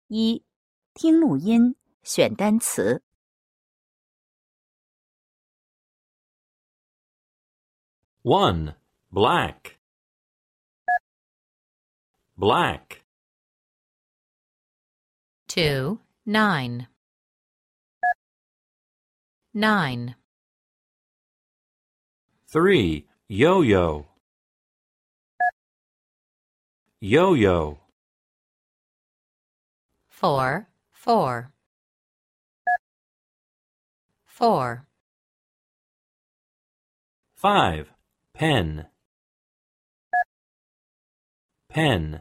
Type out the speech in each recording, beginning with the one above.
一、听录音，选单词。 1. Black. Black. 2. 9. 9. 3. Yo-yo. Yo-yo. 4. 4. 4. 5. Pen. Pen.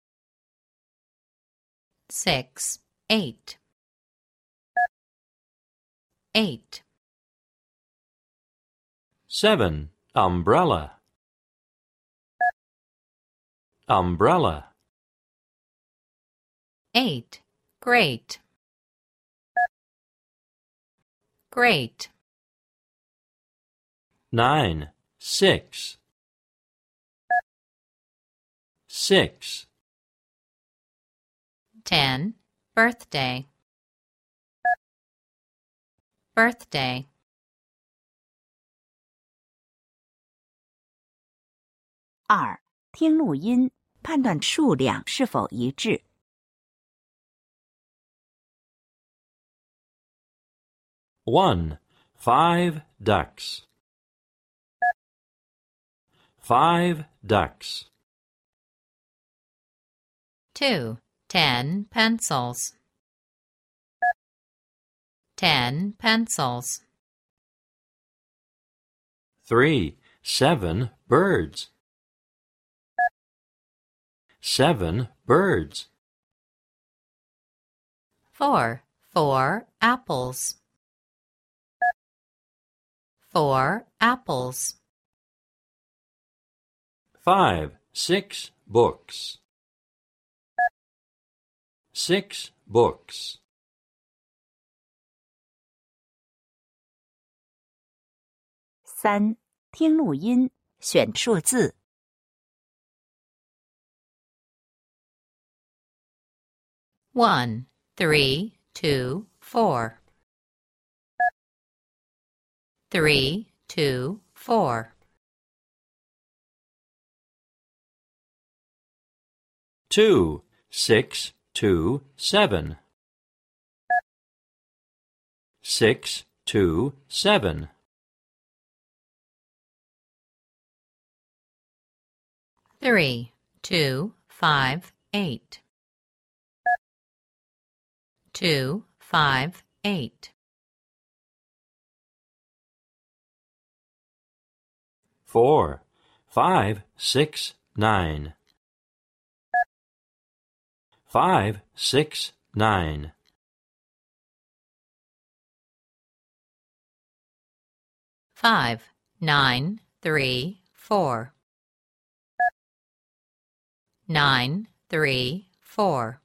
6. 8. 8. 7. Umbrella. Umbrella. 8. Great. Great. 9. 6. 6. 10. Birthday. Birthday. 2、听录音，判断数量是否一致。 1. 5 ducks. 5 ducks. 2. 10 pencils. 10 pencils. 3. 7 birds. 7 birds. 4. 4 apples. 4 apples. 5. 6 books. 6 books. 3、听录音，选数字。 1. 3, 2, 4. 3, 2, 4. 2. 6 2 7. 6 2 7. 3. 2, 5, 8. 2, 5, 8. 4. 5 6 9. 5 6 9. 5. 9, 3, 4. 9, 3, 4.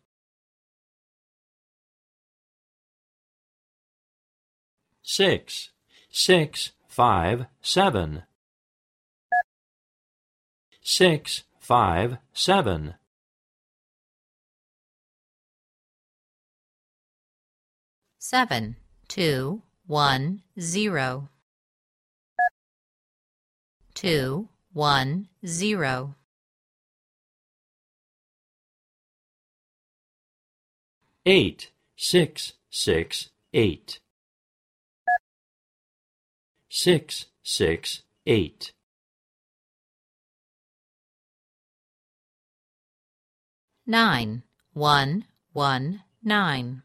6 6 5 7. 6 5 7. 7. 2, 1, 0. 2, 1, 0. 8 6 6 8. 6 6 8. 9. 1, 1, 9.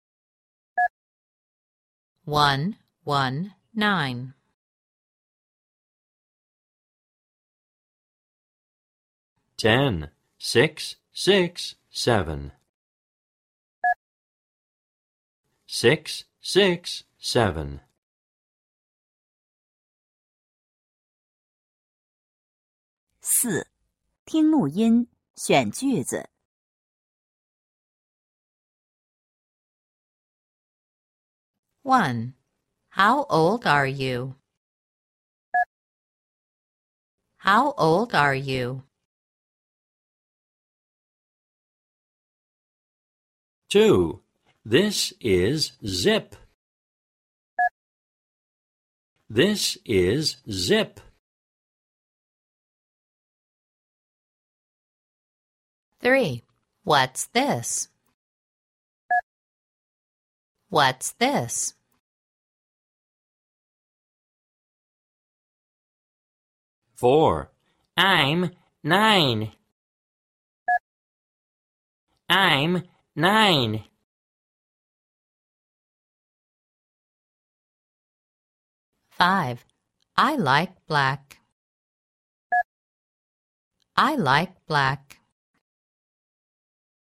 1, 1, 9. 10 6 6 7. 6 6 7. 4、听录音，选句子。 1. How old are you? How old are you? 2. This is Zip. This is Zip. 3. What's this? What's this? 4. I'm 9. I'm 9. 5. I like black. I like black.